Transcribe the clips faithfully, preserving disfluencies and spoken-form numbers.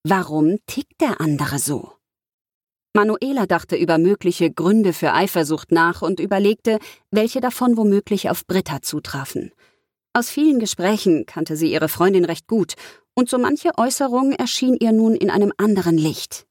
Warum tickt der andere so? Manuela dachte über mögliche Gründe für Eifersucht nach und überlegte, welche davon womöglich auf Britta zutrafen. Aus vielen Gesprächen kannte sie ihre Freundin recht gut, und so manche Äußerung erschien ihr nun in einem anderen Licht.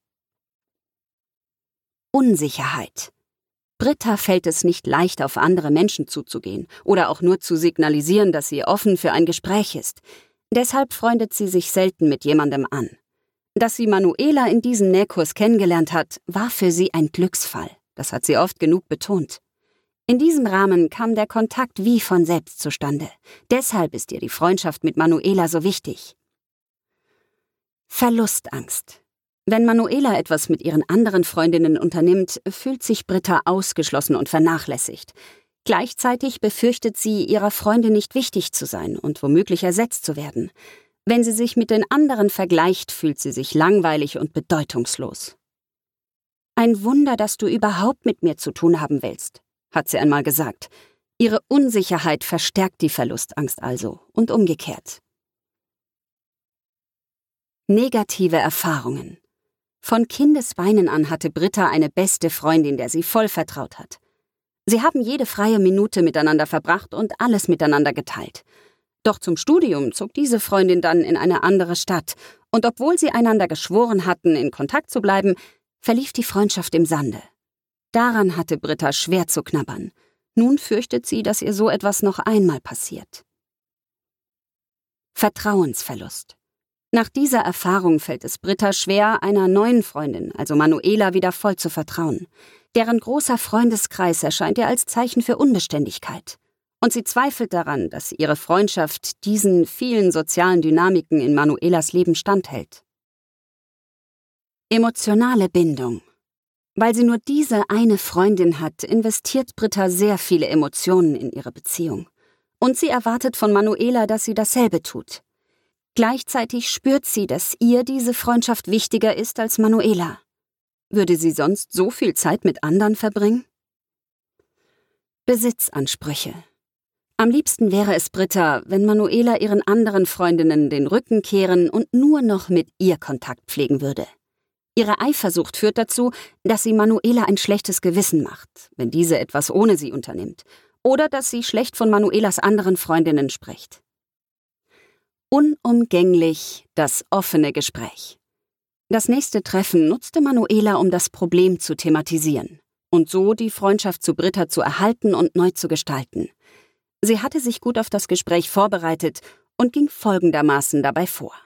Unsicherheit. Britta fällt es nicht leicht, auf andere Menschen zuzugehen oder auch nur zu signalisieren, dass sie offen für ein Gespräch ist. Deshalb freundet sie sich selten mit jemandem an. Dass sie Manuela in diesem Nähkurs kennengelernt hat, war für sie ein Glücksfall. Das hat sie oft genug betont. In diesem Rahmen kam der Kontakt wie von selbst zustande. Deshalb ist ihr die Freundschaft mit Manuela so wichtig. Verlustangst. Wenn Manuela etwas mit ihren anderen Freundinnen unternimmt, fühlt sich Britta ausgeschlossen und vernachlässigt. Gleichzeitig befürchtet sie, ihrer Freundin nicht wichtig zu sein und womöglich ersetzt zu werden. Wenn sie sich mit den anderen vergleicht, fühlt sie sich langweilig und bedeutungslos. »Ein Wunder, dass du überhaupt mit mir zu tun haben willst«, hat sie einmal gesagt. Ihre Unsicherheit verstärkt die Verlustangst also und umgekehrt. Negative Erfahrungen. Von Kindesbeinen an hatte Britta eine beste Freundin, der sie voll vertraut hat. Sie haben jede freie Minute miteinander verbracht und alles miteinander geteilt. Doch zum Studium zog diese Freundin dann in eine andere Stadt, und obwohl sie einander geschworen hatten, in Kontakt zu bleiben, verlief die Freundschaft im Sande. Daran hatte Britta schwer zu knabbern. Nun fürchtet sie, dass ihr so etwas noch einmal passiert. Vertrauensverlust. Nach dieser Erfahrung fällt es Britta schwer, einer neuen Freundin, also Manuela, wieder voll zu vertrauen. Deren großer Freundeskreis erscheint ihr als Zeichen für Unbeständigkeit. Und sie zweifelt daran, dass ihre Freundschaft diesen vielen sozialen Dynamiken in Manuelas Leben standhält. Emotionale Bindung. Weil sie nur diese eine Freundin hat, investiert Britta sehr viele Emotionen in ihre Beziehung. Und sie erwartet von Manuela, dass sie dasselbe tut. Gleichzeitig spürt sie, dass ihr diese Freundschaft wichtiger ist als Manuela. Würde sie sonst so viel Zeit mit anderen verbringen? Besitzansprüche. Am liebsten wäre es Britta, wenn Manuela ihren anderen Freundinnen den Rücken kehren und nur noch mit ihr Kontakt pflegen würde. Ihre Eifersucht führt dazu, dass sie Manuela ein schlechtes Gewissen macht, wenn diese etwas ohne sie unternimmt, oder dass sie schlecht von Manuelas anderen Freundinnen spricht. Unumgänglich das offene Gespräch. Das nächste Treffen nutzte Manuela, um das Problem zu thematisieren und so die Freundschaft zu Britta zu erhalten und neu zu gestalten. Sie hatte sich gut auf das Gespräch vorbereitet und ging folgendermaßen dabei vor.